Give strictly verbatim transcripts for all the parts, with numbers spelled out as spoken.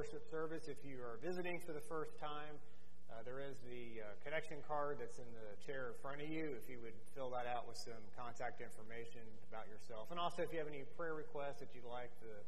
worship service. If you are visiting for the first time, uh, there is the uh, connection card that's in the chair in front of you. If you would fill that out with some contact information about yourself. And also, if you have any prayer requests that you'd like the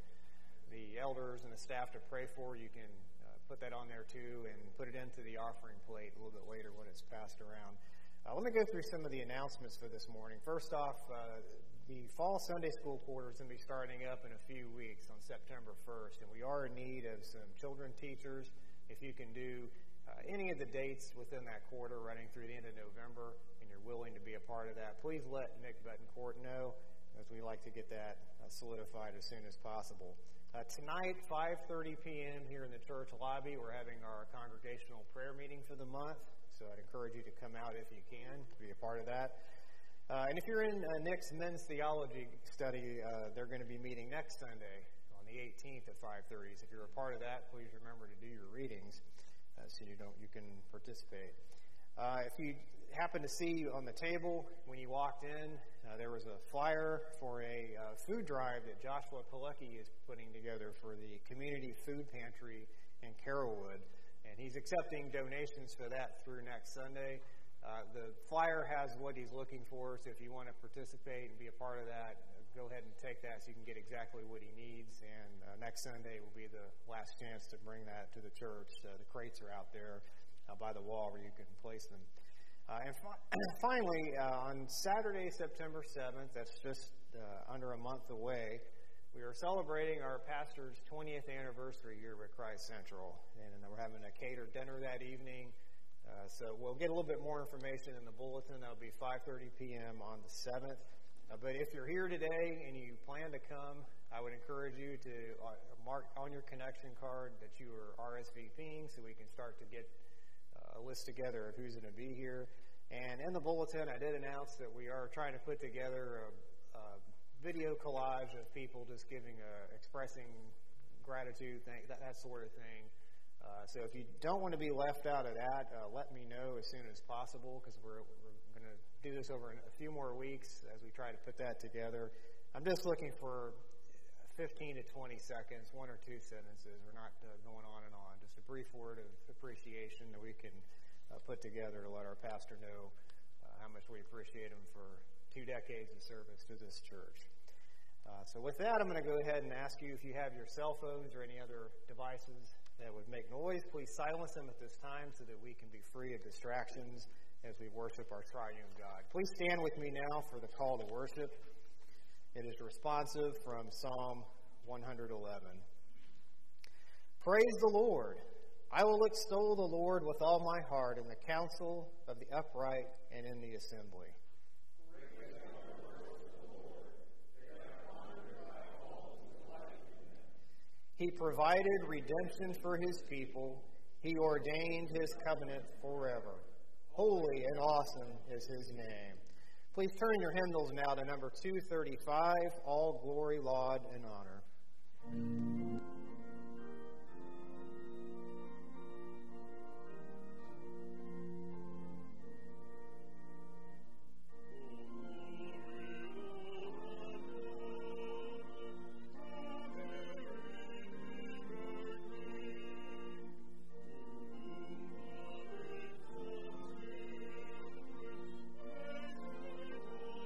the elders and the staff to pray for, you can uh, put that on there too and put it into the offering plate a little bit later when it's passed around. Uh, let me go through some of the announcements for this morning. First off, uh, the fall Sunday school quarter is going to be starting up in a few weeks on September first, and we are in need of some children teachers. If you can do uh, any of the dates within that quarter running through the end of November and you're willing to be a part of that, please let Nick Betancourt know, as we like to get that uh, solidified as soon as possible. Uh, tonight, five thirty p.m. here in the church lobby, we're having our congregational prayer meeting for the month, so I'd encourage you to come out if you can to be a part of that. Uh, and if you're in uh, Nick's men's theology study, uh, they're going to be meeting next Sunday on the eighteenth at five thirty. So if you're a part of that, please remember to do your readings uh, so you don't you can participate. Uh, if you happen to see on the table when you walked in, uh, there was a flyer for a uh, food drive that Joshua Pilecki is putting together for the Community Food Pantry in Carrollwood. And he's accepting donations for that through next Sunday. Uh, the flyer has what he's looking for, so if you want to participate and be a part of that, uh, go ahead and take that so you can get exactly what he needs. And uh, next Sunday will be the last chance to bring that to the church. Uh, the crates are out there uh, by the wall where you can place them. Uh, and fi- finally, uh, on Saturday, September seventh, that's just uh, under a month away, we are celebrating our pastor's twentieth anniversary here at Christ Central. And we're having a catered dinner that evening. Uh, so we'll get a little bit more information in the bulletin. That'll be five thirty p.m. on the seventh. Uh, but if you're here today and you plan to come, I would encourage you to uh, mark on your connection card that you are R S V P ing so we can start to get uh, a list together of who's going to be here. And in the bulletin, I did announce that we are trying to put together a, a video collage of people just giving, a, expressing gratitude, thing, that, that sort of thing. Uh, so if you don't want to be left out of that, uh, let me know as soon as possible, because we're, we're going to do this over a few more weeks as we try to put that together. I'm just looking for fifteen to twenty seconds, one or two sentences. We're not uh, going on and on. Just a brief word of appreciation that we can uh, put together to let our pastor know uh, how much we appreciate him for two decades of service to this church. Uh, so with that, I'm going to go ahead and ask you if you have your cell phones or any other devices that would make noise, please silence them at this time so that we can be free of distractions as we worship our triune God. Please stand with me now for the call to worship. It is responsive from Psalm one eleven. Praise the Lord. I will extol the Lord with all my heart in the council of the upright and in the assembly. He provided redemption for his people. He ordained his covenant forever. Holy and awesome is his name. Please turn your hymnals now to number two thirty-five, All Glory, Laud, and Honor.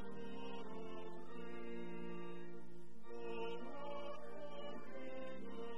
Thank you.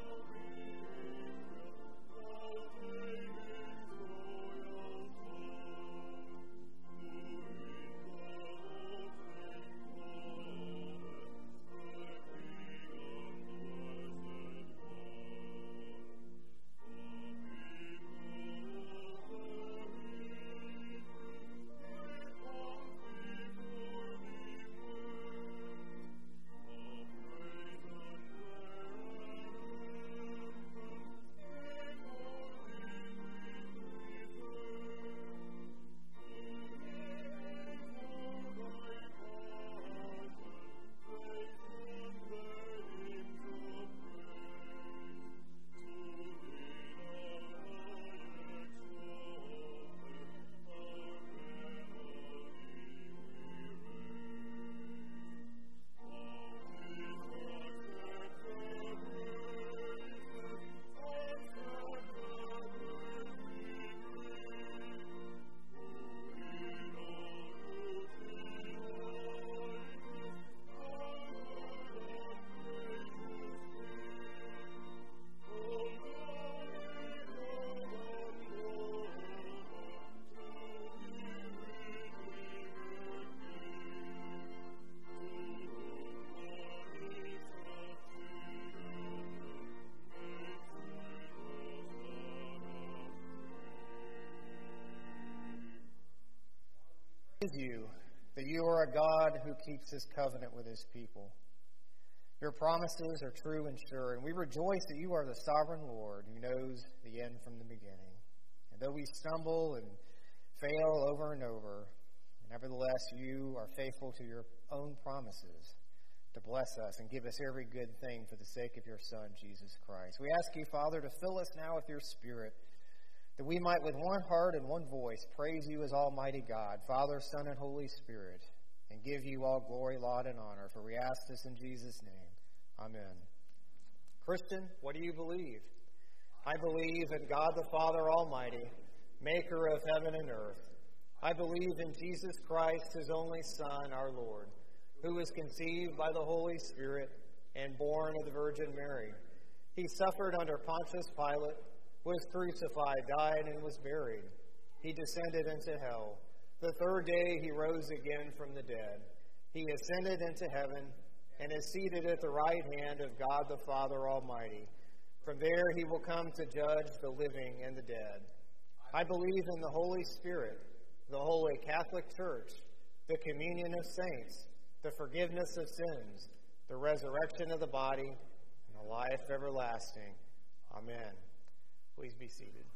praise you that you are a God who keeps his covenant with his people. Your promises are true and sure, and we rejoice that you are the sovereign Lord who knows the end from the beginning. And though we stumble and fail over and over, nevertheless you are faithful to your own promises to bless us and give us every good thing for the sake of your Son, Jesus Christ. We ask you, Father, to fill us now with your Spirit, that we might with one heart and one voice praise you as Almighty God, Father, Son, and Holy Spirit, and give you all glory, laud, and honor. For we ask this in Jesus' name. Amen. Christian, what do you believe? I believe in God the Father Almighty, maker of heaven and earth. I believe in Jesus Christ, his only Son, our Lord, who was conceived by the Holy Spirit and born of the Virgin Mary. He suffered under Pontius Pilate, was crucified, died, and was buried. He descended into hell. The third day he rose again from the dead. He ascended into heaven and is seated at the right hand of God the Father Almighty. From there he will come to judge the living and the dead. I believe in the Holy Spirit, the Holy Catholic Church, the communion of saints, the forgiveness of sins, the resurrection of the body, and the life everlasting. Amen. Please be seated.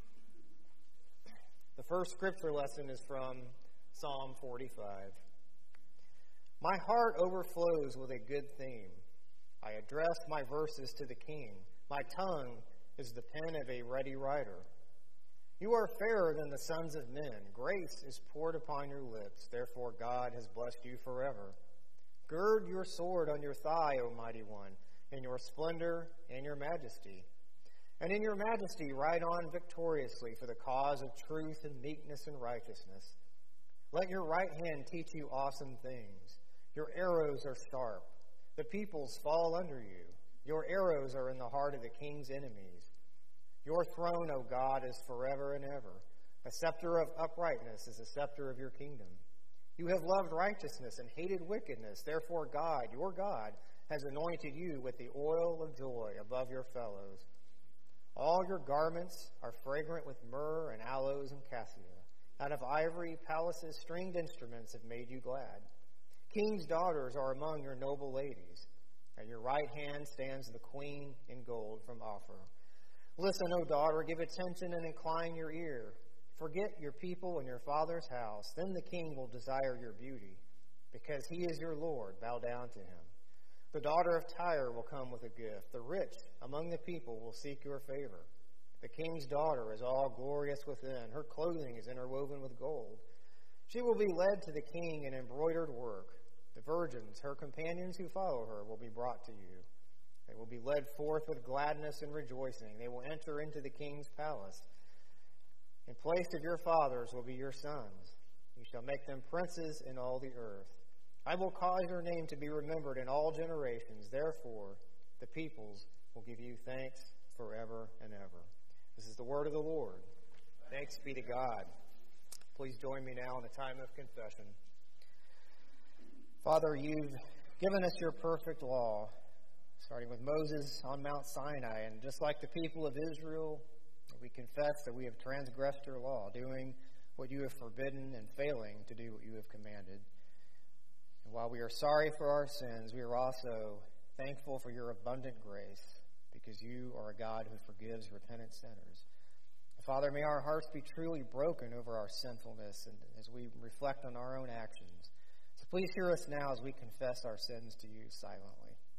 The first scripture lesson is from Psalm forty-five. My heart overflows with a good theme. I address my verses to the King. My tongue is the pen of a ready writer. You are fairer than the sons of men. Grace is poured upon your lips. Therefore God has blessed you forever. Gird your sword on your thigh, O mighty one, in your splendor and your majesty. And in your majesty ride on victoriously for the cause of truth and meekness and righteousness. Let your right hand teach you awesome things. Your arrows are sharp. The peoples fall under you. Your arrows are in the heart of the king's enemies. Your throne, O God, is forever and ever. A scepter of uprightness is the scepter of your kingdom. You have loved righteousness and hated wickedness. Therefore God, your God, has anointed you with the oil of joy above your fellows. All your garments are fragrant with myrrh and aloes and cassia. Out of ivory, palaces, stringed instruments have made you glad. King's daughters are among your noble ladies. At your right hand stands the queen in gold from Ophir. Listen, O daughter, give attention and incline your ear. Forget your people and your father's house. Then the king will desire your beauty. Because he is your Lord, bow down to him. The daughter of Tyre will come with a gift. The rich among the people will seek your favor. The king's daughter is all glorious within. Her clothing is interwoven with gold. She will be led to the king in embroidered work. The virgins, her companions who follow her, will be brought to you. They will be led forth with gladness and rejoicing. They will enter into the king's palace. In place of your fathers will be your sons. You shall make them princes in all the earth. I will cause your name to be remembered in all generations. Therefore, the peoples will give you thanks forever and ever. This is the word of the Lord. Thanks be to God. Please join me now in a time of confession. Father, you've given us your perfect law, starting with Moses on Mount Sinai. And just like the people of Israel, we confess that we have transgressed your law, doing what you have forbidden and failing to do what you have commanded. And while we are sorry for our sins, we are also thankful for your abundant grace, because you are a God who forgives repentant sinners. Father, may our hearts be truly broken over our sinfulness and as we reflect on our own actions. So please hear us now as we confess our sins to you silently.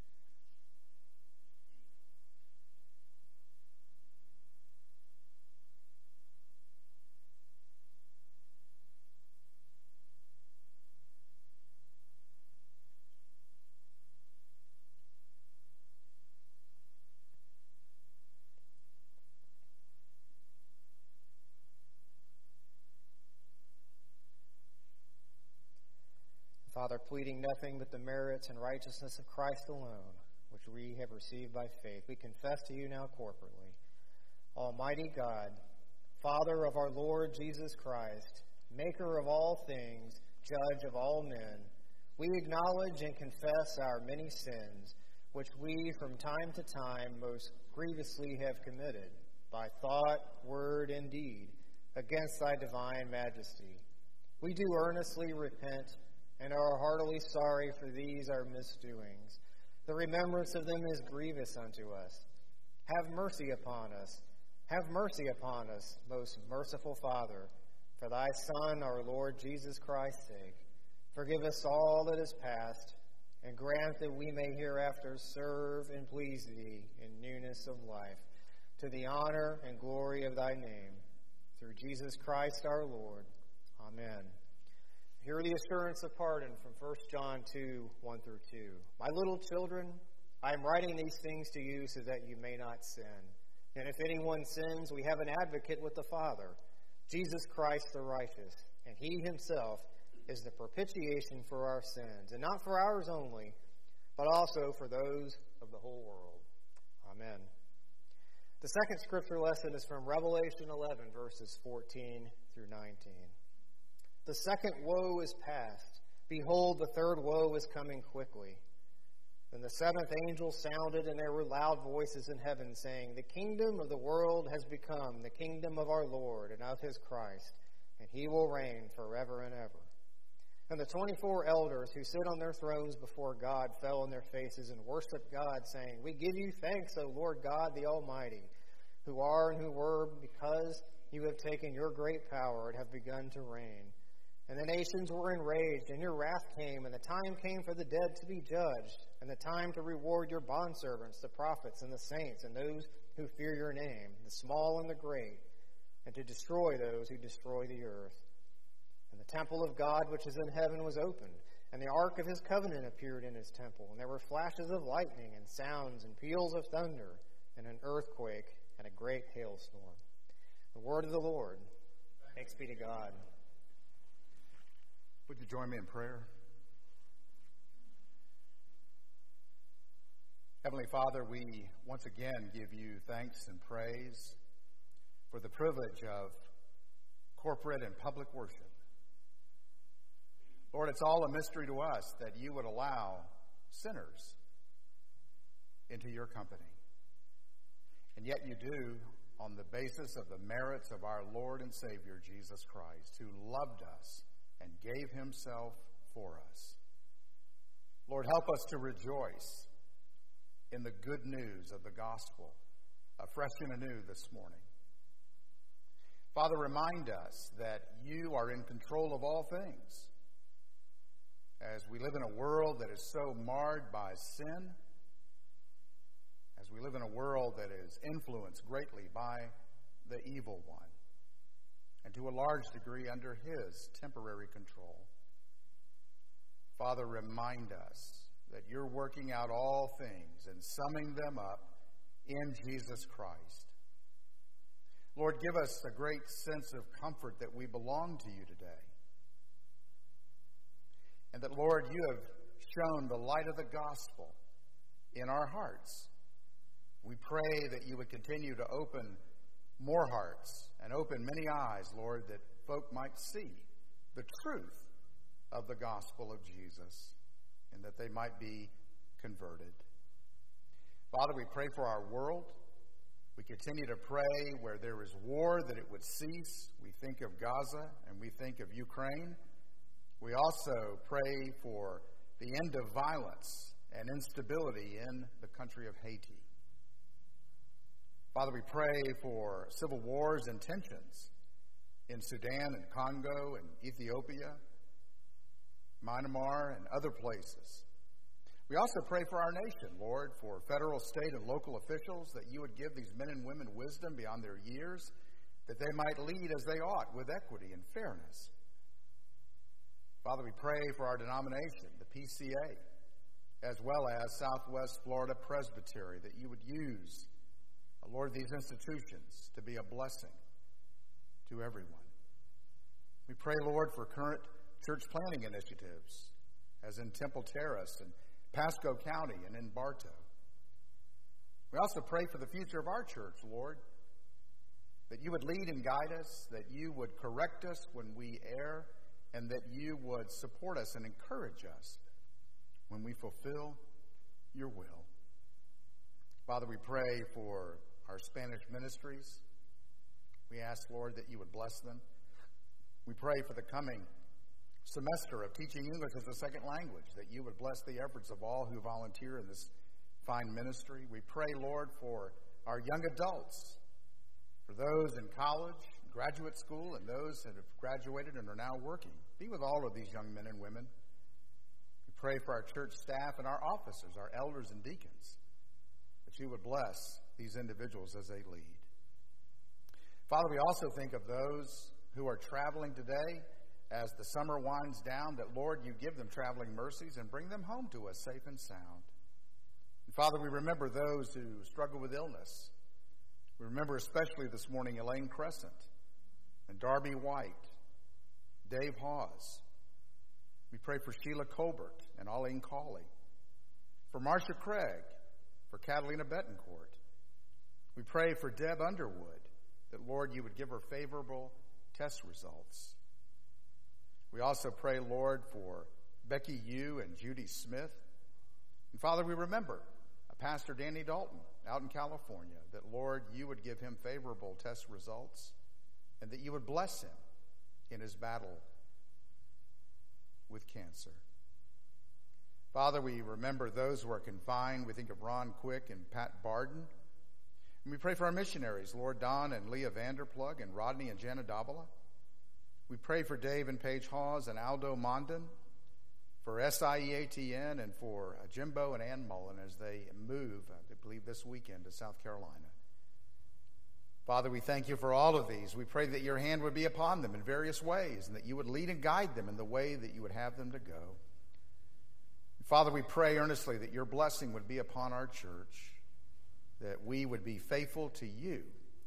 Father, pleading nothing but the merits and righteousness of Christ alone, which we have received by faith, we confess to you now corporately. Almighty God, Father of our Lord Jesus Christ, maker of all things, judge of all men, we acknowledge and confess our many sins, which we from time to time most grievously have committed, by thought, word, and deed, against thy divine majesty. We do earnestly repent and are heartily sorry for these our misdoings. The remembrance of them is grievous unto us. Have mercy upon us. Have mercy upon us, most merciful Father, for thy Son, our Lord Jesus Christ's sake. Forgive us all that is past, and grant that we may hereafter serve and please thee in newness of life, to the honor and glory of thy name. Through Jesus Christ our Lord. Amen. Hear the assurance of pardon from First John two, one through two. My little children, I am writing these things to you so that you may not sin. And if anyone sins, we have an advocate with the Father, Jesus Christ the righteous. And he himself is the propitiation for our sins, and not for ours only, but also for those of the whole world. Amen. The second scripture lesson is from Revelation eleven, verses fourteen through nineteen. The second woe is past. Behold, the third woe is coming quickly. Then the seventh angel sounded, and there were loud voices in heaven, saying, The kingdom of the world has become the kingdom of our Lord and of his Christ, and he will reign forever and ever. And the twenty-four elders who sit on their thrones before God fell on their faces and worshiped God, saying, We give you thanks, O Lord God, the Almighty, who are and who were, because you have taken your great power and have begun to reign. And the nations were enraged, and your wrath came, and the time came for the dead to be judged, and the time to reward your bondservants, the prophets and the saints, and those who fear your name, the small and the great, and to destroy those who destroy the earth. And the temple of God which is in heaven was opened, and the ark of his covenant appeared in his temple, and there were flashes of lightning, and sounds, and peals of thunder, and an earthquake, and a great hailstorm. The word of the Lord. Thanks be to God. Would you join me in prayer? Heavenly Father, we once again give you thanks and praise for the privilege of corporate and public worship. Lord, it's all a mystery to us that you would allow sinners into your company. And yet you do on the basis of the merits of our Lord and Savior, Jesus Christ, who loved us and gave himself for us. Lord, help us to rejoice in the good news of the gospel, afresh and anew this morning. Father, remind us that you are in control of all things. As we live in a world that is so marred by sin, as we live in a world that is influenced greatly by the evil one, and to a large degree under his temporary control. Father, remind us that you're working out all things and summing them up in Jesus Christ. Lord, give us a great sense of comfort that we belong to you today. And that, Lord, you have shown the light of the gospel in our hearts. We pray that you would continue to open more hearts and open many eyes, Lord, that folk might see the truth of the gospel of Jesus and that they might be converted. Father, we pray for our world. We continue to pray where there is war that it would cease. We think of Gaza and we think of Ukraine. We also pray for the end of violence and instability in the country of Haiti. Father, we pray for civil wars and tensions in Sudan and Congo and Ethiopia, Myanmar, and other places. We also pray for our nation, Lord, for federal, state, and local officials, that you would give these men and women wisdom beyond their years, that they might lead as they ought with equity and fairness. Father, we pray for our denomination, the P C A, as well as Southwest Florida Presbytery, that you would use Lord, these institutions to be a blessing to everyone. We pray, Lord, for current church planning initiatives, as in Temple Terrace and Pasco County and in Bartow. We also pray for the future of our church, Lord, that you would lead and guide us, that you would correct us when we err, and that you would support us and encourage us when we fulfill your will. Father, we pray for our Spanish ministries. We ask, Lord, that you would bless them. We pray for the coming semester of teaching English as a second language, that you would bless the efforts of all who volunteer in this fine ministry. We pray, Lord, for our young adults, for those in college, graduate school, and those that have graduated and are now working. Be with all of these young men and women. We pray for our church staff and our officers, our elders and deacons, that you would bless these individuals as they lead. Father, we also think of those who are traveling today as the summer winds down, that, Lord, you give them traveling mercies and bring them home to us safe and sound. And Father, we remember those who struggle with illness. We remember especially this morning Elaine Crescent and Darby White, Dave Hawes. We pray for Sheila Colbert and Arlene Cawley, for Marcia Craig, for Catalina Betancourt. We pray for Deb Underwood, that, Lord, you would give her favorable test results. We also pray, Lord, for Becky Yu and Judy Smith. And Father, we remember Pastor Danny Dalton out in California, that, Lord, you would give him favorable test results and that you would bless him in his battle with cancer. Father, we remember those who are confined. We think of Ron Quick and Pat Barden. And we pray for our missionaries, Lord, Don and Leah Vanderplug and Rodney and Jana Davila. We pray for Dave and Paige Hawes and Aldo Mondin, for S I E A T N, and for uh, Jimbo and Ann Mullen as they move, uh, I believe, this weekend to South Carolina. Father, we thank you for all of these. We pray that your hand would be upon them in various ways and that you would lead and guide them in the way that you would have them to go. And Father, we pray earnestly that your blessing would be upon our church, that we would be faithful to you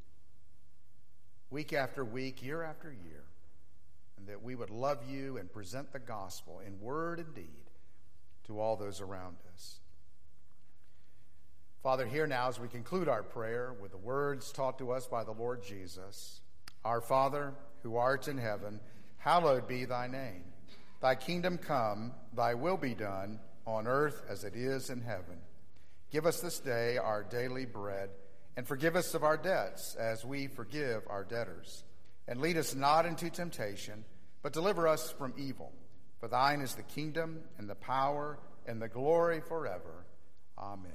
week after week, year after year, and that we would love you and present the gospel in word and deed to all those around us. Father, here now as we conclude our prayer with the words taught to us by the Lord Jesus. Our Father, who art in heaven, hallowed be thy name. Thy kingdom come, thy will be done, on earth as it is in heaven. Give us this day our daily bread, and forgive us of our debts as we forgive our debtors. And lead us not into temptation, but deliver us from evil. For thine is the kingdom and the power and the glory forever. Amen.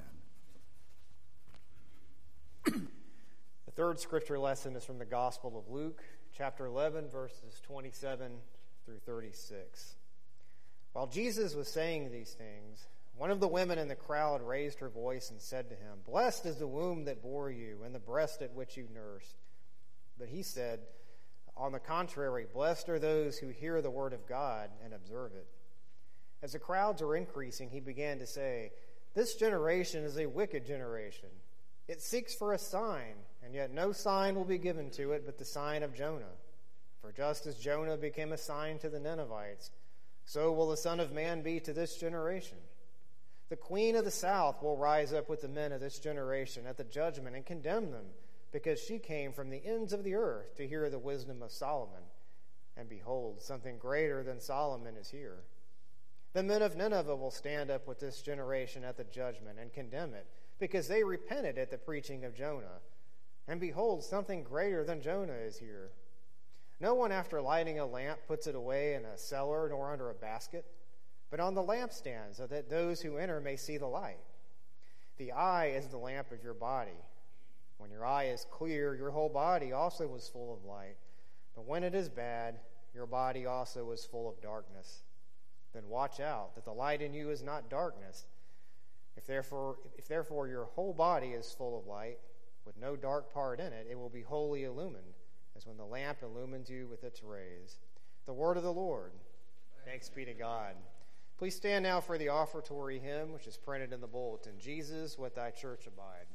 The third scripture lesson is from the Gospel of Luke, chapter eleven, verses twenty-seven through thirty-six. While Jesus was saying these things, one of the women in the crowd raised her voice and said to him, "Blessed is the womb that bore you and the breast at which you nursed." But he said, "On the contrary, blessed are those who hear the word of God and observe it." As the crowds were increasing, he began to say, "This generation is a wicked generation. It seeks for a sign, and yet no sign will be given to it but the sign of Jonah. For just as Jonah became a sign to the Ninevites, so will the Son of Man be to this generation. The queen of the south will rise up with the men of this generation at the judgment and condemn them, because she came from the ends of the earth to hear the wisdom of Solomon. And behold, something greater than Solomon is here. The men of Nineveh will stand up with this generation at the judgment and condemn it, because they repented at the preaching of Jonah. And behold, something greater than Jonah is here. No one, after lighting a lamp, puts it away in a cellar nor under a basket, but on the lampstand, so that those who enter may see the light. The eye is the lamp of your body. When your eye is clear, your whole body also is full of light. But when it is bad, your body also is full of darkness. Then watch out that the light in you is not darkness. If therefore, if therefore your whole body is full of light, with no dark part in it, it will be wholly illumined, as when the lamp illumines you with its rays." The word of the Lord. Thanks be to God. Please stand now for the offertory hymn, which is printed in the bulletin. Jesus, with thy church abide.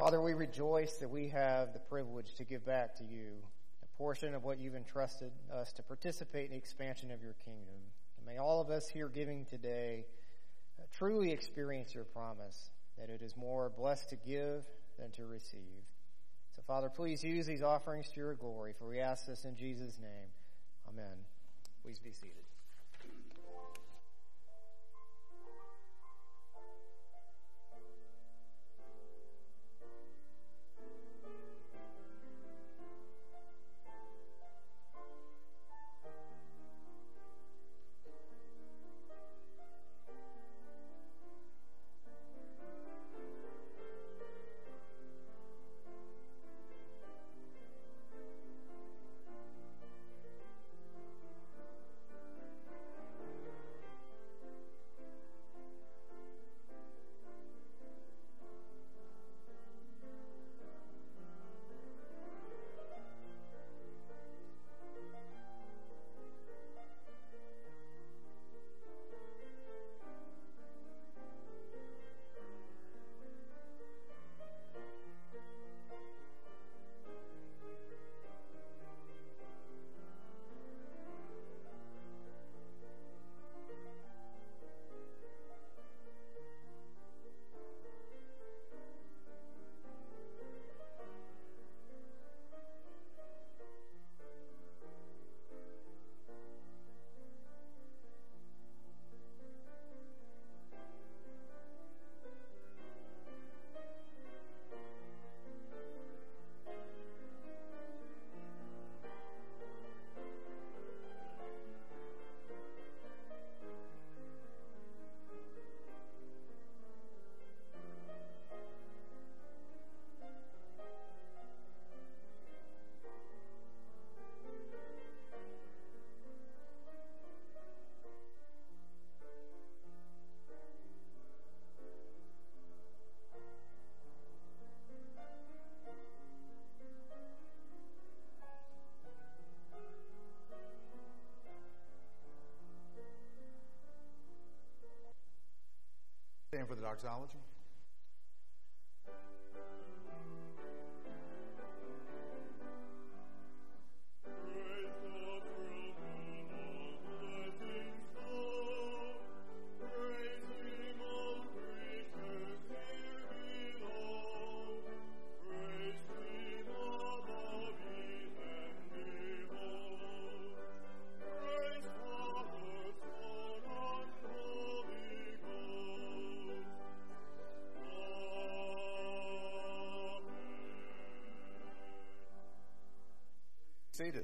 Father, we rejoice that we have the privilege to give back to you a portion of what you've entrusted us to participate in the expansion of your kingdom. And may all of us here giving today uh, truly experience your promise that it is more blessed to give than to receive. So, Father, please use these offerings to your glory, for we ask this in Jesus' name. Amen. Please be seated. Stand for the doxology. Seated.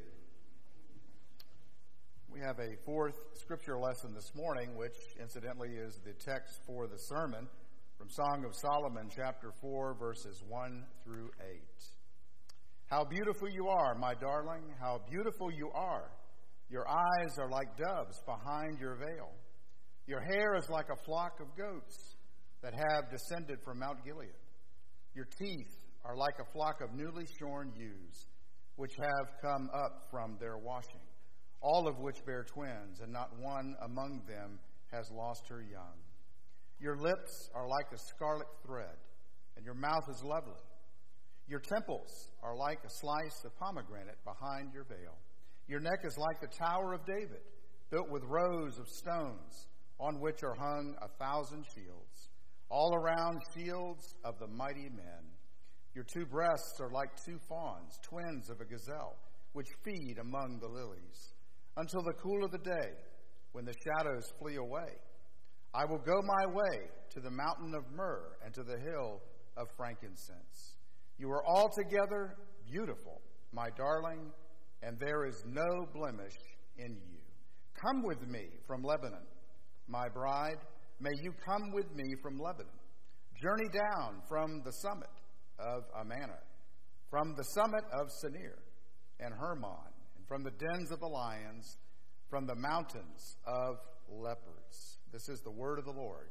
We have a fourth scripture lesson this morning, which incidentally is the text for the sermon from Song of Solomon, chapter four, verses one through eight. How beautiful you are, my darling, how beautiful you are. Your eyes are like doves behind your veil. Your hair is like a flock of goats that have descended from Mount Gilead. Your teeth are like a flock of newly shorn ewes, which have come up from their washing, all of which bear twins, and not one among them has lost her young. Your lips are like a scarlet thread, and your mouth is lovely. Your temples are like a slice of pomegranate behind your veil. Your neck is like the Tower of David, built with rows of stones, on which are hung a thousand shields, all around shields of the mighty men. Your two breasts are like two fawns, twins of a gazelle, which feed among the lilies, until the cool of the day, when the shadows flee away. I will go my way to the mountain of myrrh and to the hill of frankincense. You are altogether beautiful, my darling, and there is no blemish in you. Come with me from Lebanon, my bride. May you come with me from Lebanon. Journey down from the summit of Amana, from the summit of Senir and Hermon, and from the dens of the lions, from the mountains of leopards. This is the word of the Lord.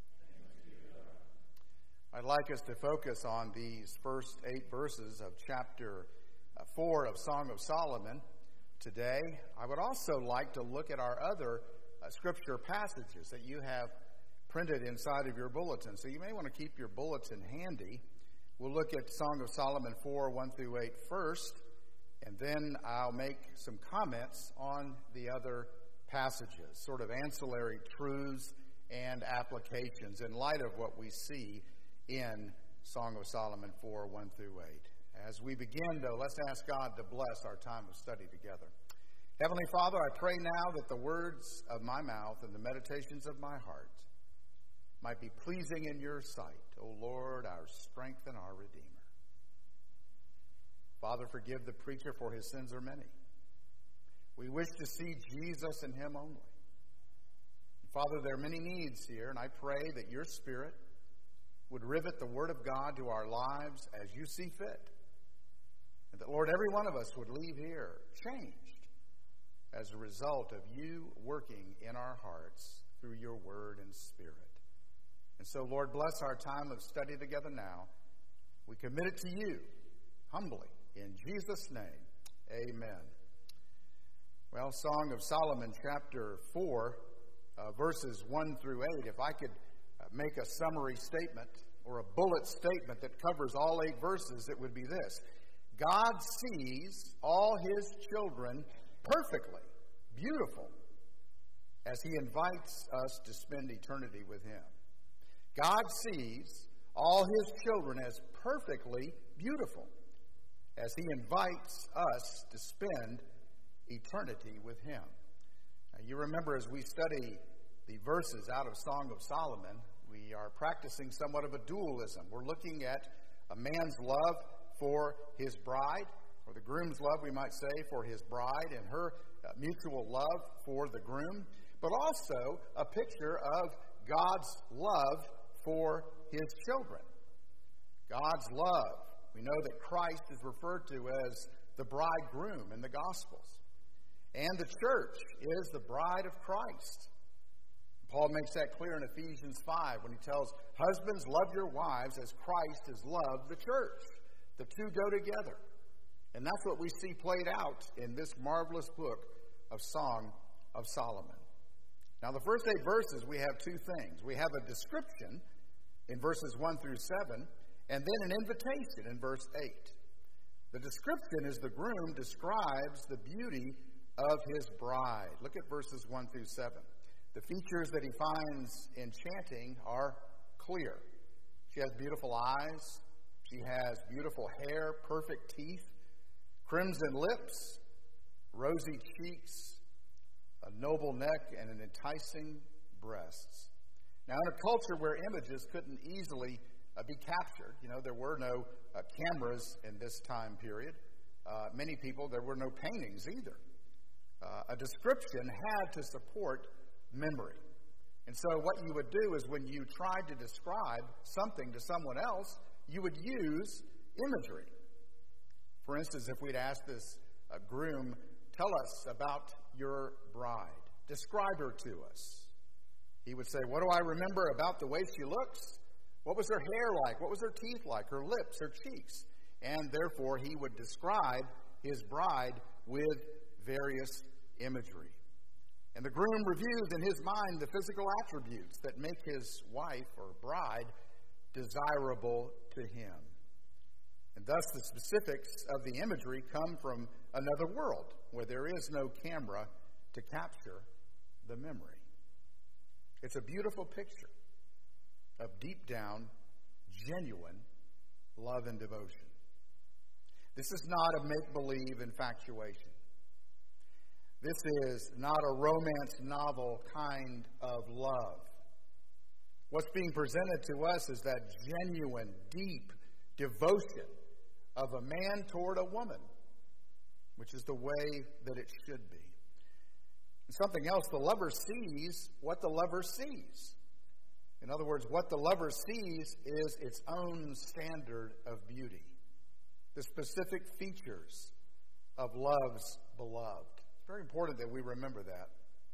I'd like us to focus on these first eight verses of chapter four of Song of Solomon today. I would also like to look at our other uh, scripture passages that you have printed inside of your bulletin. So you may want to keep your bulletin handy We'll look at Song of Solomon four, one through eight first, and then I'll make some comments on the other passages, sort of ancillary truths and applications in light of what we see in Song of Solomon four, one through eight. As we begin, though, let's ask God to bless our time of study together. Heavenly Father, I pray now that the words of my mouth and the meditations of my heart might be pleasing in your sight, O Lord, our strength and our Redeemer. Father, forgive the preacher, for his sins are many. We wish to see Jesus and him only. Father, there are many needs here, and I pray that your Spirit would rivet the Word of God to our lives as you see fit. And that, Lord, every one of us would leave here changed as a result of you working in our hearts through your Word and Spirit. And so, Lord, bless our time of study together now. We commit it to you, humbly, in Jesus' name. Amen. Well, Song of Solomon, chapter four, uh, verses one through eight. If I could uh, make a summary statement or a bullet statement that covers all eight verses, it would be this. God sees all his children perfectly, beautiful, as he invites us to spend eternity with him. God sees all his children as perfectly beautiful, as he invites us to spend eternity with him. Now, you remember as we study the verses out of Song of Solomon, we are practicing somewhat of a dualism. We're looking at a man's love for his bride, or the groom's love, we might say, for his bride, and her uh, mutual love for the groom, but also a picture of God's love for his children. God's love. We know that Christ is referred to as the bridegroom in the Gospels. And the church is the bride of Christ. Paul makes that clear in Ephesians five when he tells, husbands, love your wives as Christ has loved the church. The two go together. And that's what we see played out in this marvelous book of Song of Solomon. Now, the first eight verses, we have two things. We have a description in verses one through seven, and then an invitation in verse eight. The description is the groom describes the beauty of his bride. Look at verses one through seven. The features that he finds enchanting are clear. She has beautiful eyes. She has beautiful hair, perfect teeth, crimson lips, rosy cheeks, a noble neck, and an enticing breasts. Now, in a culture where images couldn't easily uh, be captured, you know, there were no uh, cameras in this time period. Uh, many people, there were no paintings either. Uh, a description had to support memory. And so what you would do is when you tried to describe something to someone else, you would use imagery. For instance, if we'd ask this uh, groom, tell us about your bride. Describe her to us. He would say, what do I remember about the way she looks? What was her hair like? What was her teeth like? Her lips, her cheeks? And therefore, he would describe his bride with various imagery. And the groom reviews in his mind the physical attributes that make his wife or bride desirable to him. And thus the specifics of the imagery come from another world where there is no camera to capture the memory. It's a beautiful picture of deep down, genuine love and devotion. This is not a make-believe infatuation. This is not a romance novel kind of love. What's being presented to us is that genuine, deep devotion of a man toward a woman, which is the way that it should be. And something else, the lover sees what the lover sees. In other words, what the lover sees is its own standard of beauty, the specific features of love's beloved. It's very important that we remember that.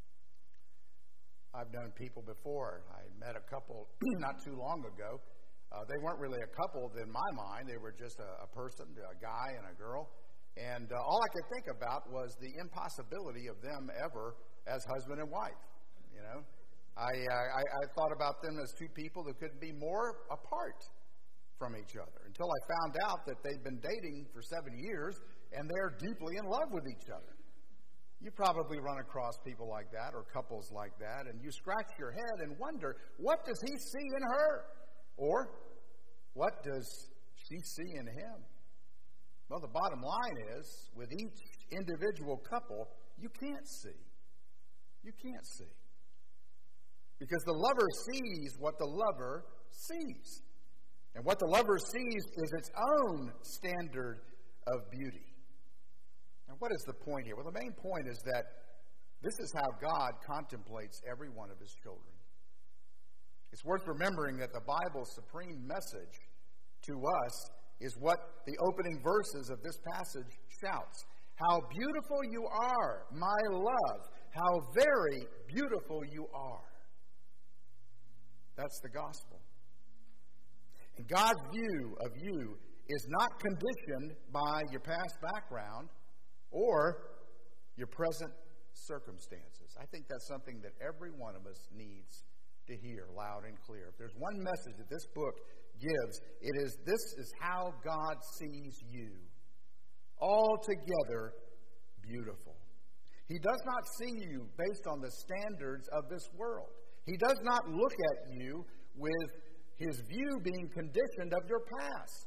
I've known people before. I met a couple not too long ago. Uh, they weren't really a couple in my mind. They were just a, a person, a guy and a girl. And uh, all I could think about was the impossibility of them ever as husband and wife. You know, I, uh, I, I thought about them as two people that couldn't be more apart. from each other until I found out that they've been dating for seven years and they're deeply in love with each other. You probably run across people like that or couples like that, and you scratch your head and wonder, what does he see in her? Or, what does she see in him? Well, the bottom line is, with each individual couple, you can't see. You can't see. Because the lover sees what the lover sees. And what the lover sees is its own standard of beauty. Now, what is the point here? Well, the main point is that this is how God contemplates every one of his children. It's worth remembering that the Bible's supreme message to us is what the opening verses of this passage shouts. How beautiful you are, my love. How very beautiful you are. That's the gospel. And God's view of you is not conditioned by your past background or your present circumstances. I think that's something that every one of us needs to hear loud and clear. If there's one message that this book gives, it is this is how God sees you. Altogether beautiful. He does not see you based on the standards of this world. He does not look at you with his view being conditioned of your past.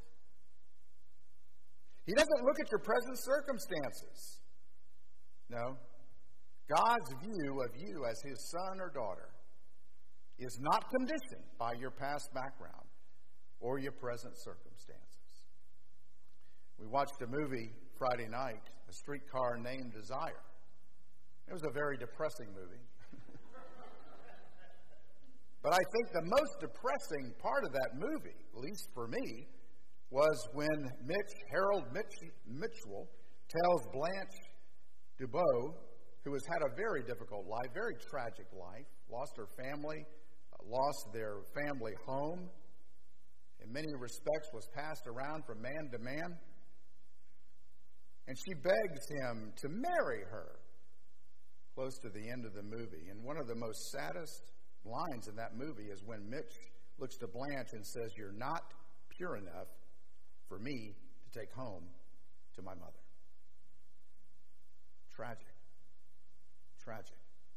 He doesn't look at your present circumstances. No. God's view of you as his son or daughter is not conditioned by your past background or your present circumstances. We watched a movie Friday night, A Streetcar Named Desire. It was a very depressing movie. But I think the most depressing part of that movie, at least for me, was when Mitch, Harold Mitch, Mitchell tells Blanche DuBois, who has had a very difficult life, very tragic life, lost her family, lost their family home, in many respects was passed around from man to man, and she begs him to marry her close to the end of the movie. And one of the most saddest lines in that movie is when Mitch looks to Blanche and says, "You're not pure enough for me to take home to my mother." Tragic. Tragic.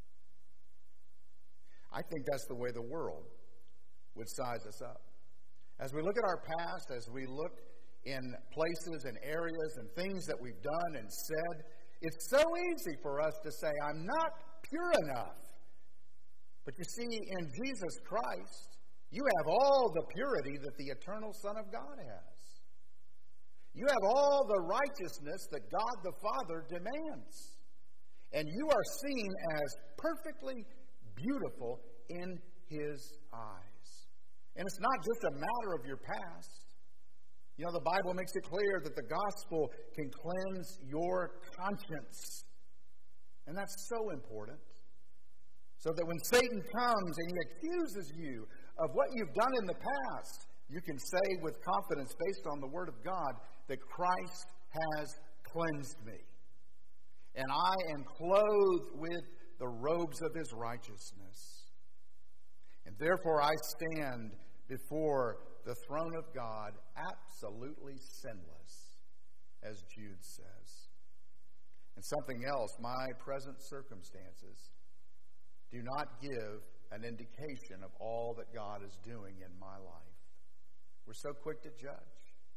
I think that's the way the world would size us up. As we look at our past, as we look in places and areas and things that we've done and said, it's so easy for us to say, I'm not pure enough. But you see, in Jesus Christ, you have all the purity that the eternal Son of God has. You have all the righteousness that God the Father demands. And you are seen as perfectly beautiful in his eyes. And it's not just a matter of your past. You know, the Bible makes it clear that the gospel can cleanse your conscience. And that's so important. So that when Satan comes and he accuses you of what you've done in the past, you can say with confidence, based on the Word of God, that Christ has cleansed me. And I am clothed with the robes of his righteousness. And therefore I stand before the throne of God absolutely sinless, as Jude says. And something else, my present circumstances do not give an indication of all that God is doing in my life. We're so quick to judge.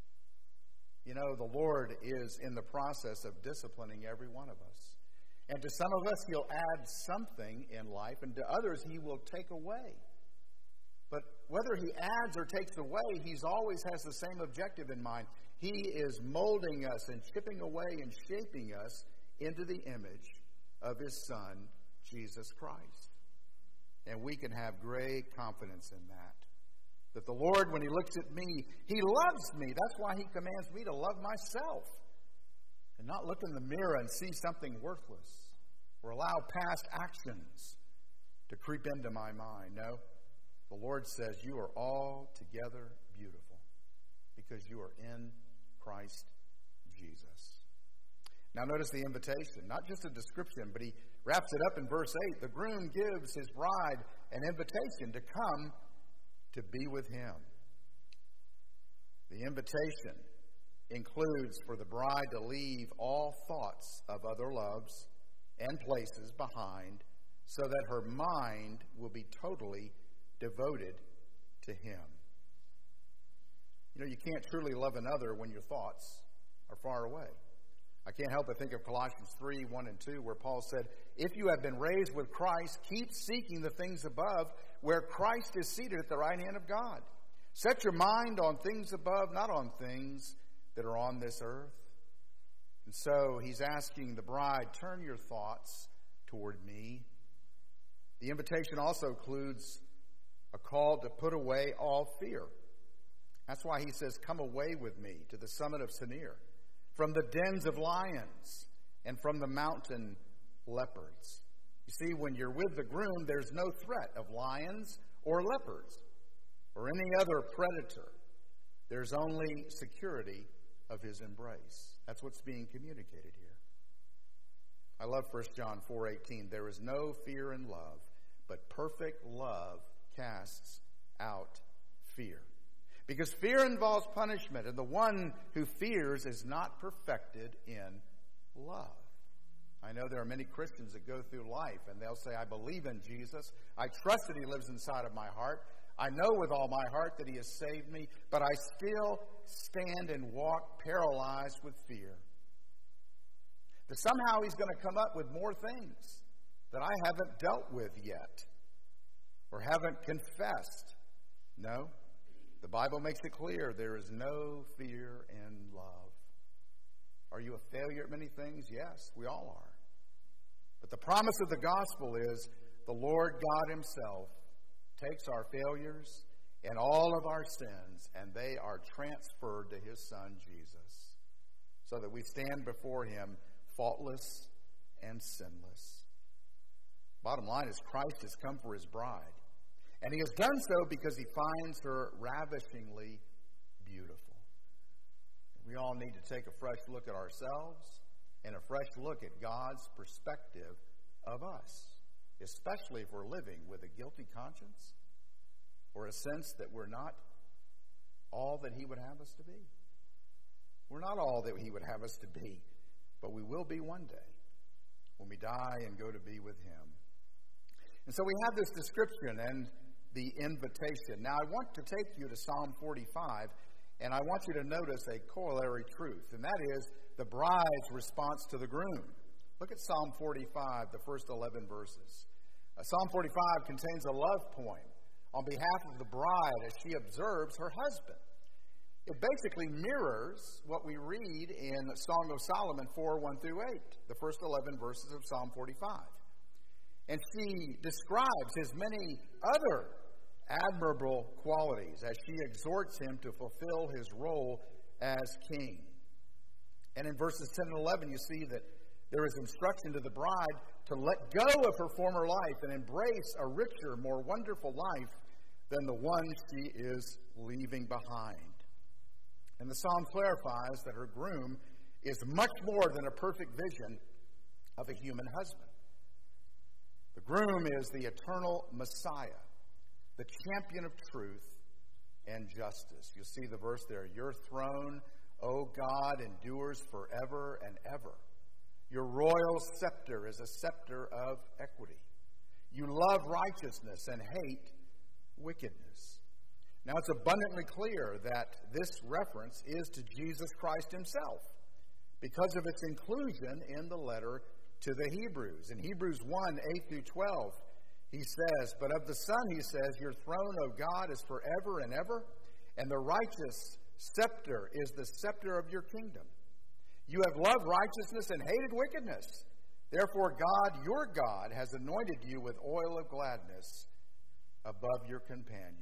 You know, the Lord is in the process of disciplining every one of us. And to some of us, he'll add something in life, and to others, he will take away. But whether he adds or takes away, he always has the same objective in mind. He is molding us and chipping away and shaping us into the image of his Son, Jesus Christ. And we can have great confidence in that. That the Lord, when he looks at me, he loves me. That's why he commands me to love myself. And not look in the mirror and see something worthless. Or allow past actions to creep into my mind. No. The Lord says, you are altogether beautiful. Because you are in Christ Jesus. Now notice the invitation. Not just a description, but he wraps it up in verse eight. The groom gives his bride an invitation to come to be with him. The invitation includes for the bride to leave all thoughts of other loves and places behind so that her mind will be totally devoted to Him. You know, you can't truly love another when your thoughts are far away. I can't help but think of Colossians three, one and two, where Paul said, "If you have been raised with Christ, keep seeking the things above, where Christ is seated at the right hand of God. Set your mind on things above, not on things that are on this earth." And so he's asking the bride, turn your thoughts toward me. The invitation also includes a call to put away all fear. That's why he says, "Come away with me to the summit of Senir, from the dens of lions and from the mountain leopards." You see, when you're with the groom, there's no threat of lions or leopards or any other predator. There's only security of his embrace. That's what's being communicated here. I love First John four eighteen. "There is no fear in love, but perfect love casts out fear. Because fear involves punishment, and the one who fears is not perfected in love." I know there are many Christians that go through life and they'll say, "I believe in Jesus. I trust that He lives inside of my heart. I know with all my heart that He has saved me, but I still stand and walk paralyzed with fear. That somehow He's going to come up with more things that I haven't dealt with yet or haven't confessed." No, the Bible makes it clear there is no fear in love. Are you a failure at many things? Yes, we all are. But the promise of the gospel is the Lord God Himself takes our failures and all of our sins, and they are transferred to His Son, Jesus, so that we stand before Him faultless and sinless. Bottom line is Christ has come for His bride, and He has done so because He finds her ravishingly beautiful. We all need to take a fresh look at ourselves and a fresh look at God's perspective of us, especially if we're living with a guilty conscience or a sense that we're not all that He would have us to be. We're not all that He would have us to be, but we will be one day when we die and go to be with Him. And so we have this description and the invitation. Now I want to take you to Psalm forty-five, and I want you to notice a corollary truth, and that is the bride's response to the groom. Look at Psalm forty-five, the first eleven verses. Uh, Psalm forty-five contains a love poem on behalf of the bride as she observes her husband. It basically mirrors what we read in Song of Solomon four, one through eight, the first eleven verses of Psalm forty-five. And she describes his many other admirable qualities as she exhorts him to fulfill his role as king. And in verses ten and eleven, you see that there is instruction to the bride to let go of her former life and embrace a richer, more wonderful life than the one she is leaving behind. And the psalm clarifies that her groom is much more than a perfect vision of a human husband. The groom is the eternal Messiah, the champion of truth and justice. You'll see the verse there. "Your throne, O God, endures forever and ever. Your royal scepter is a scepter of equity. You love righteousness and hate wickedness." Now, it's abundantly clear that this reference is to Jesus Christ Himself because of its inclusion in the letter to the Hebrews. In Hebrews one, eight through twelve, he says, "But of the Son," he says, "your throne, O God, is forever and ever, and the righteous scepter is the scepter of your kingdom. You have loved righteousness and hated wickedness. Therefore God, your God, has anointed you with oil of gladness above your companions.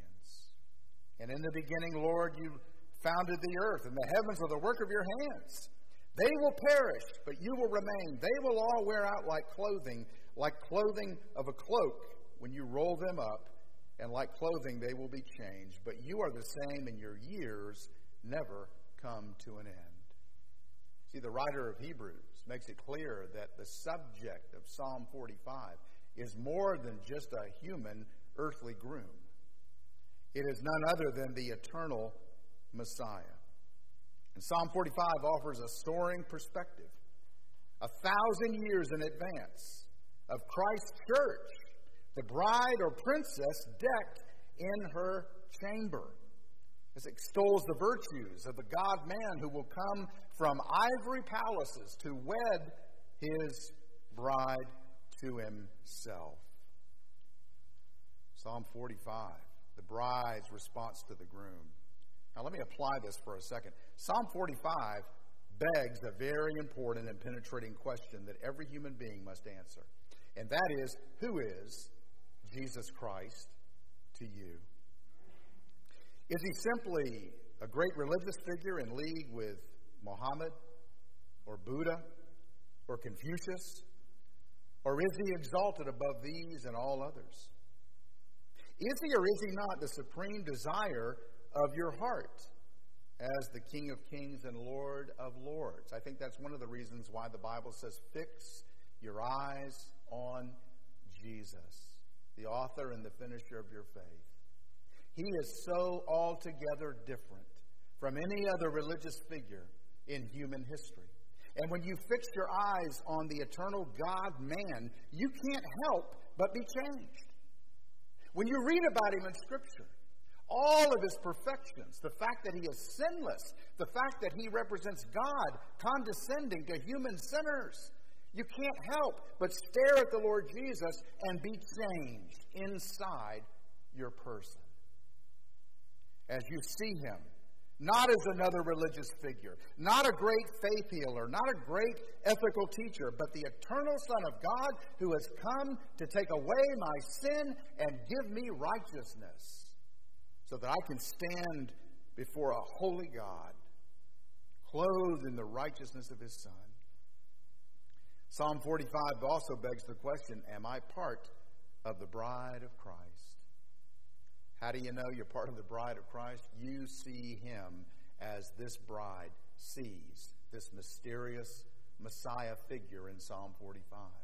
And in the beginning, Lord, you founded the earth, and the heavens are the work of your hands. They will perish, but you will remain. They will all wear out like clothing, like clothing of a cloak when you roll them up, and like clothing they will be changed. But you are the same, and your years never come to an end." See, the writer of Hebrews makes it clear that the subject of Psalm forty-five is more than just a human earthly groom. It is none other than the eternal Messiah. And Psalm forty-five offers a soaring perspective, a thousand years in advance, of Christ's church, the bride or princess decked in her chamber, as it extols the virtues of the God-man who will come from ivory palaces to wed his bride to himself. Psalm forty-five, the bride's response to the groom. Now let me apply this for a second. Psalm forty-five begs a very important and penetrating question that every human being must answer. And that is, who is Jesus Christ to you? Is he simply a great religious figure in league with Muhammad or Buddha or Confucius? Or is he exalted above these and all others? Is he or is he not the supreme desire of your heart as the King of Kings and Lord of Lords? I think that's one of the reasons why the Bible says, fix your eyes on Jesus, the author and the finisher of your faith. He is so altogether different from any other religious figure in human history. And when you fix your eyes on the eternal God-man, you can't help but be changed. When you read about him in Scripture, all of his perfections, the fact that he is sinless, the fact that he represents God condescending to human sinners, you can't help but stare at the Lord Jesus and be changed inside your person. As you see him, not as another religious figure, not a great faith healer, not a great ethical teacher, but the eternal Son of God who has come to take away my sin and give me righteousness so that I can stand before a holy God, clothed in the righteousness of his Son. Psalm forty-five also begs the question, am I part of the bride of Christ? How do you know you're part of the bride of Christ? You see him as this bride sees this mysterious Messiah figure in Psalm forty-five.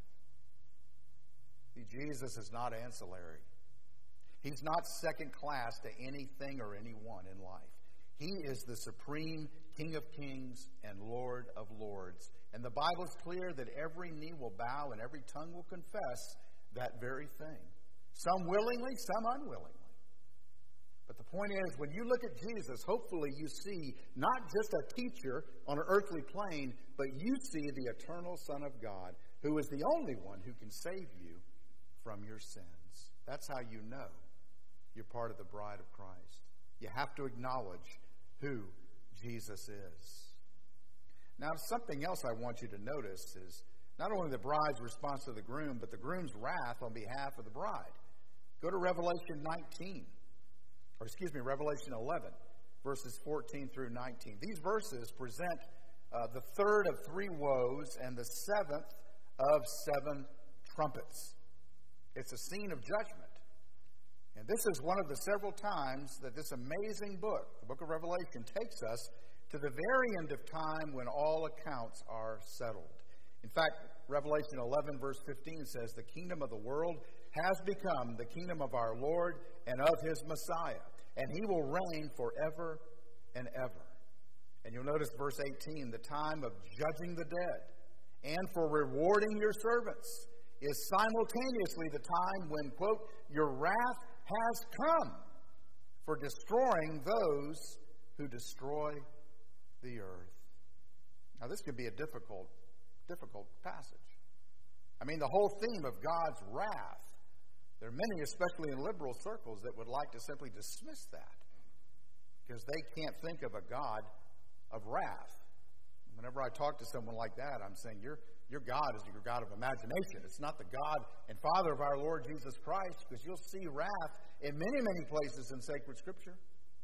See, Jesus is not ancillary. He's not second class to anything or anyone in life. He is the supreme King of Kings and Lord of Lords. And the Bible is clear that every knee will bow and every tongue will confess that very thing. Some willingly, some unwillingly. But the point is, when you look at Jesus, hopefully you see not just a teacher on an earthly plane, but you see the eternal Son of God, who is the only one who can save you from your sins. That's how you know you're part of the bride of Christ. You have to acknowledge who Jesus is. Now, something else I want you to notice is not only the bride's response to the groom, but the groom's wrath on behalf of the bride. Go to Revelation nineteen. Or excuse me, Revelation eleven, verses fourteen through nineteen. These verses present uh, the third of three woes and the seventh of seven trumpets. It's a scene of judgment. And this is one of the several times that this amazing book, the book of Revelation, takes us to the very end of time when all accounts are settled. In fact, Revelation eleven, verse fifteen says, the kingdom of the world has become the kingdom of our Lord and of his Messiah, and he will reign forever and ever. And you'll notice verse eighteen, the time of judging the dead and for rewarding your servants is simultaneously the time when, quote, your wrath has come for destroying those who destroy the earth. Now, this could be a difficult, difficult passage. I mean, the whole theme of God's wrath, there are many, especially in liberal circles, that would like to simply dismiss that because they can't think of a God of wrath. Whenever I talk to someone like that, I'm saying, your, your God is your God of imagination. It's not the God and Father of our Lord Jesus Christ, because you'll see wrath in many, many places in sacred Scripture.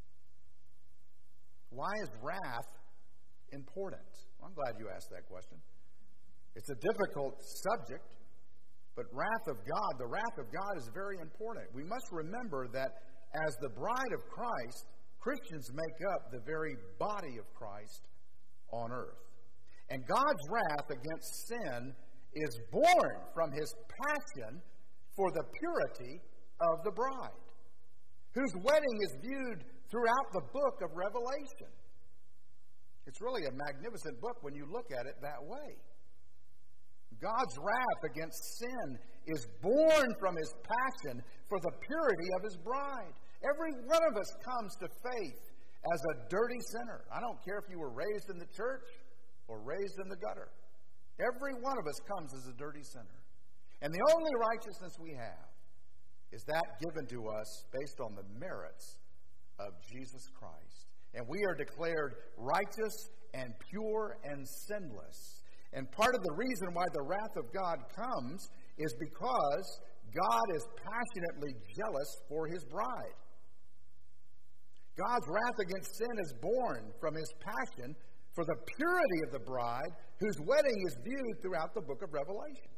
Why is wrath important? Well, I'm glad you asked that question. It's a difficult subject, but wrath of God, the wrath of God is very important. We must remember that as the bride of Christ, Christians make up the very body of Christ on earth. And God's wrath against sin is born from his passion for the purity of the bride, whose wedding is viewed throughout the book of Revelation. It's really a magnificent book when you look at it that way. God's wrath against sin is born from His passion for the purity of His bride. Every one of us comes to faith as a dirty sinner. I don't care if you were raised in the church or raised in the gutter. Every one of us comes as a dirty sinner. And the only righteousness we have is that given to us based on the merits of Jesus Christ. And we are declared righteous and pure and sinless. And part of the reason why the wrath of God comes is because God is passionately jealous for His bride. God's wrath against sin is born from His passion for the purity of the bride, whose wedding is viewed throughout the book of Revelation.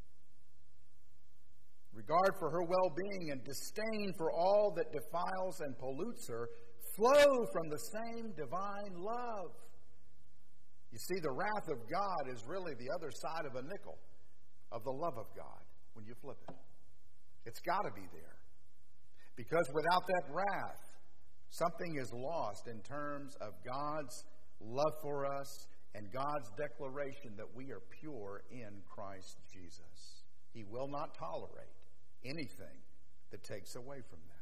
Regard for her well-being and disdain for all that defiles and pollutes her flow from the same divine love. You see, the wrath of God is really the other side of a nickel of the love of God when you flip it. It's got to be there. Because without that wrath, something is lost in terms of God's love for us and God's declaration that we are pure in Christ Jesus. He will not tolerate anything that takes away from that.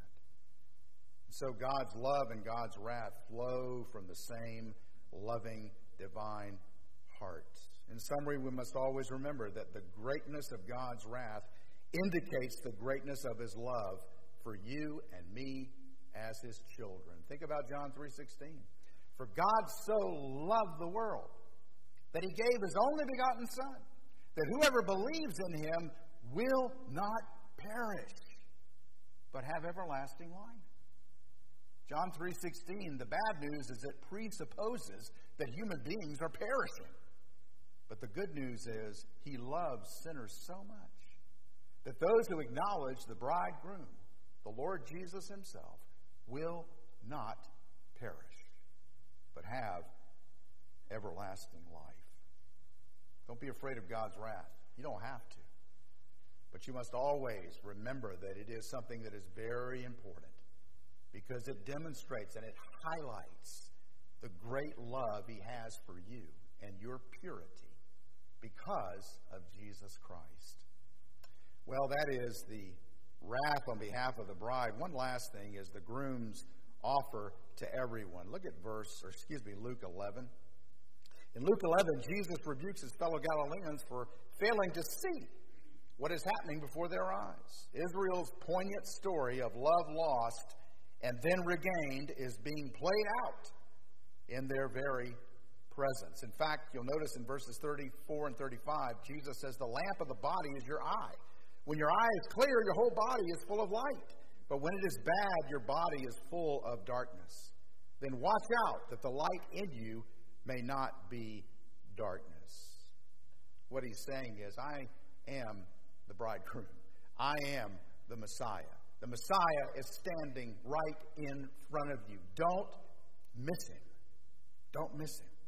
So God's love and God's wrath flow from the same loving, divine heart. In summary, we must always remember that the greatness of God's wrath indicates the greatness of His love for you and me as His children. Think about John three sixteen. For God so loved the world that He gave His only begotten Son, that whoever believes in Him will not perish, but have everlasting life. John three sixteen, the bad news is it presupposes that human beings are perishing. But the good news is He loves sinners so much that those who acknowledge the bridegroom, the Lord Jesus Himself, will not perish, but have everlasting life. Don't be afraid of God's wrath. You don't have to. But you must always remember that it is something that is very important, because it demonstrates and it highlights the great love He has for you and your purity because of Jesus Christ. Well, that is the wrath on behalf of the bride. One last thing is the groom's offer to everyone. Look at verse, or excuse me, Luke eleven. In Luke eleven, Jesus rebukes His fellow Galileans for failing to see what is happening before their eyes. Israel's poignant story of love lost and then regained is being played out in their very presence. In fact, you'll notice in verses thirty-four and thirty-five, Jesus says, the lamp of the body is your eye. When your eye is clear, your whole body is full of light. But when it is bad, your body is full of darkness. Then watch out that the light in you may not be darkness. What He's saying is, I am the bridegroom. I am the Messiah. The Messiah is standing right in front of you. Don't miss Him. Don't miss Him.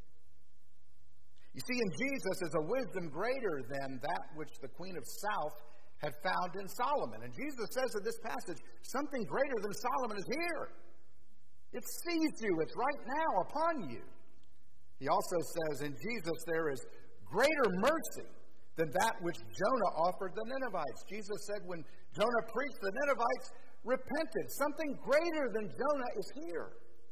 You see, in Jesus is a wisdom greater than that which the Queen of South had found in Solomon. And Jesus says in this passage, something greater than Solomon is here. It sees you. It's right now upon you. He also says in Jesus there is greater mercy than that which Jonah offered the Ninevites. Jesus said when Jonah preached, the Ninevites repented. Something greater than Jonah is here.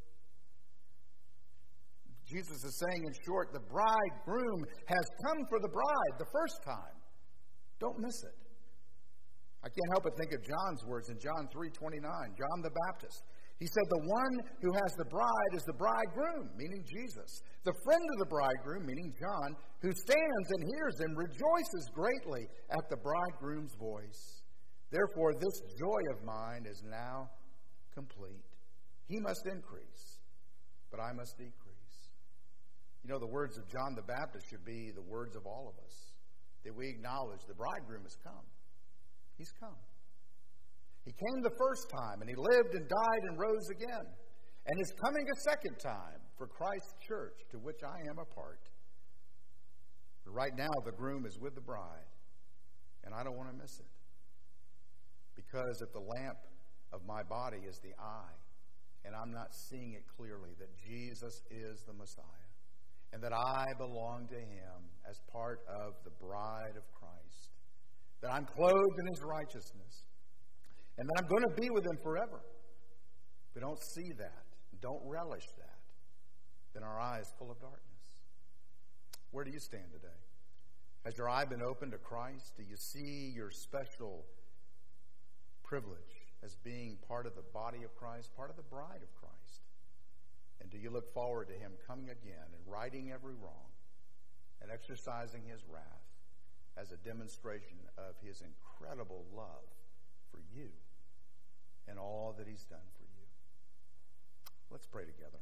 Jesus is saying, in short, the bridegroom has come for the bride the first time. Don't miss it. I can't help but think of John's words in John three twenty-nine. John the Baptist. He said, the one who has the bride is the bridegroom, meaning Jesus. The friend of the bridegroom, meaning John, who stands and hears him, rejoices greatly at the bridegroom's voice. Therefore, this joy of mine is now complete. He must increase, but I must decrease. You know, the words of John the Baptist should be the words of all of us, that we acknowledge the bridegroom has come. He's come. He came the first time, and He lived and died and rose again, and is coming a second time for Christ's church, to which I am a part. But right now, the groom is with the bride, and I don't want to miss it. Because if the lamp of my body is the eye, and I'm not seeing it clearly that Jesus is the Messiah and that I belong to Him as part of the bride of Christ, that I'm clothed in His righteousness, and that I'm going to be with Him forever. If we don't see that, don't relish that, then our eye is full of darkness. Where do you stand today? Has your eye been opened to Christ? Do you see your special privilege as being part of the body of Christ, part of the bride of Christ? And do you look forward to Him coming again and righting every wrong and exercising His wrath as a demonstration of His incredible love for you and all that He's done for you? Let's pray together.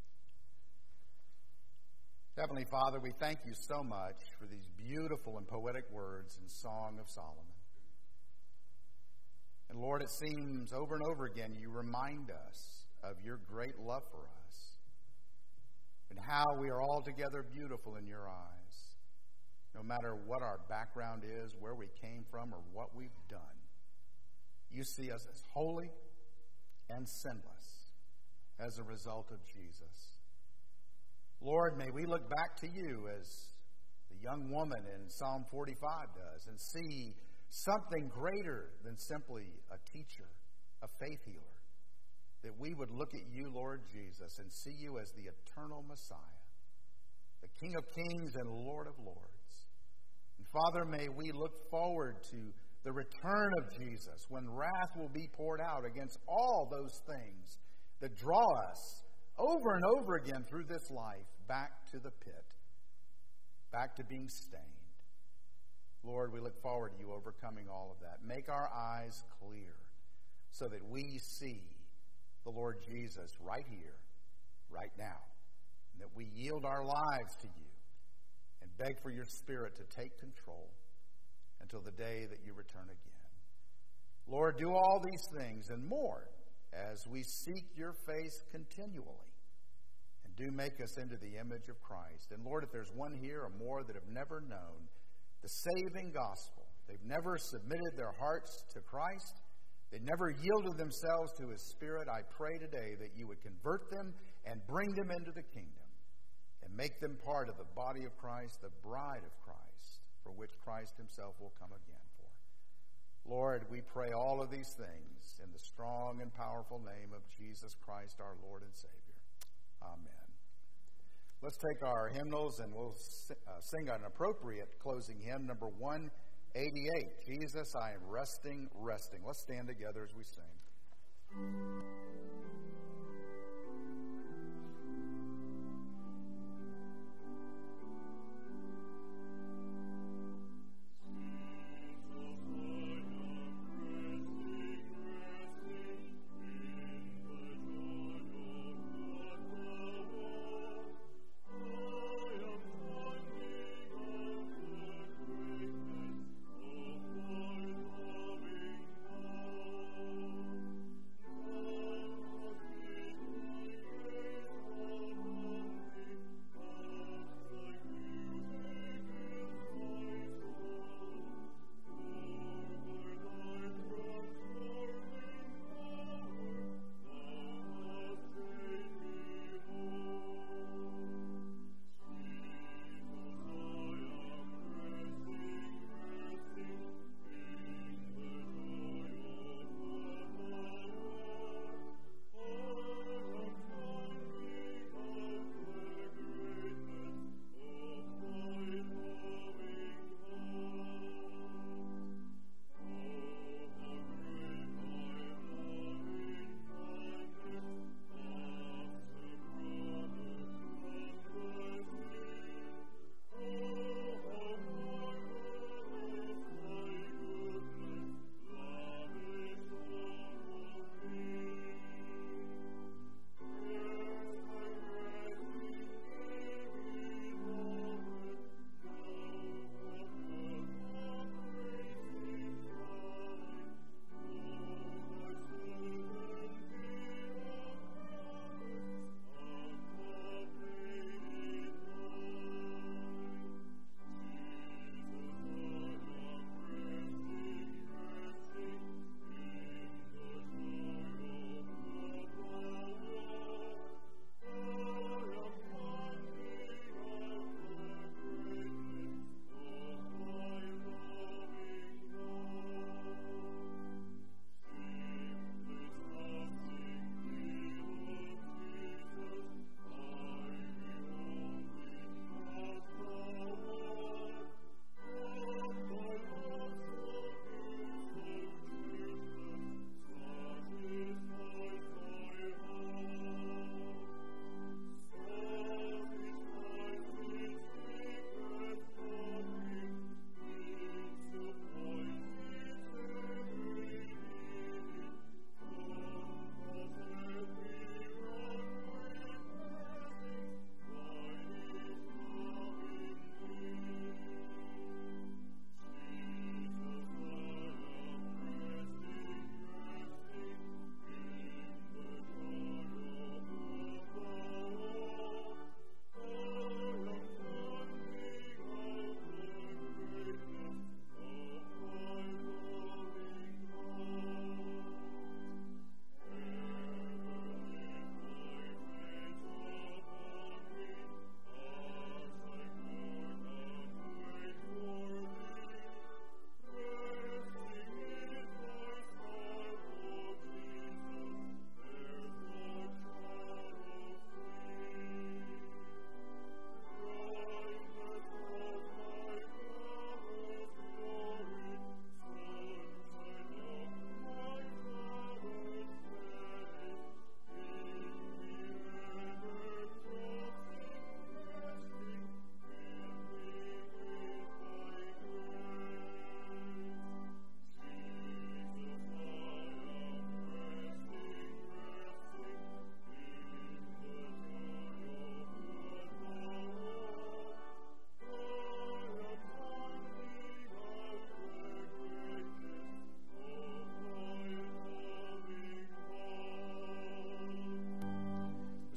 Heavenly Father, we thank you so much for these beautiful and poetic words in Song of Solomon. And Lord, it seems over and over again you remind us of your great love for us and how we are altogether beautiful in your eyes, no matter what our background is, where we came from, or what we've done. You see us as holy and sinless as a result of Jesus. Lord, may we look back to you as the young woman in Psalm forty-five does and see something greater than simply a teacher, a faith healer. That we would look at you, Lord Jesus, and see you as the eternal Messiah, the King of kings and Lord of lords. And Father, may we look forward to the return of Jesus when wrath will be poured out against all those things that draw us over and over again through this life back to the pit, back to being stained. Lord, we look forward to you overcoming all of that. Make our eyes clear so that we see the Lord Jesus right here, right now, and that we yield our lives to you and beg for your Spirit to take control until the day that you return again. Lord, do all these things and more as we seek your face continually. And do make us into the image of Christ. And Lord, if there's one here or more that have never known the saving gospel, they've never submitted their hearts to Christ, they never yielded themselves to his Spirit, I pray today that you would convert them and bring them into the kingdom and make them part of the body of Christ, the bride of Christ, for which Christ himself will come again for. Lord, we pray all of these things in the strong and powerful name of Jesus Christ, our Lord and Savior. Amen. Let's take our hymnals and we'll uh, sing an appropriate closing hymn, number one eighty-eight. Jesus, I am resting, resting. Let's stand together as we sing. Oh,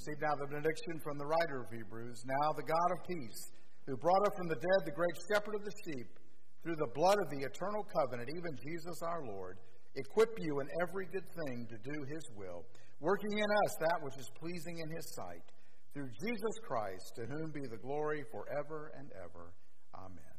Receive now the benediction from the writer of Hebrews. Now the God of peace, who brought up from the dead the great shepherd of the sheep, through the blood of the eternal covenant, even Jesus our Lord, equip you in every good thing to do his will, working in us that which is pleasing in his sight, through Jesus Christ, to whom be the glory forever and ever. Amen.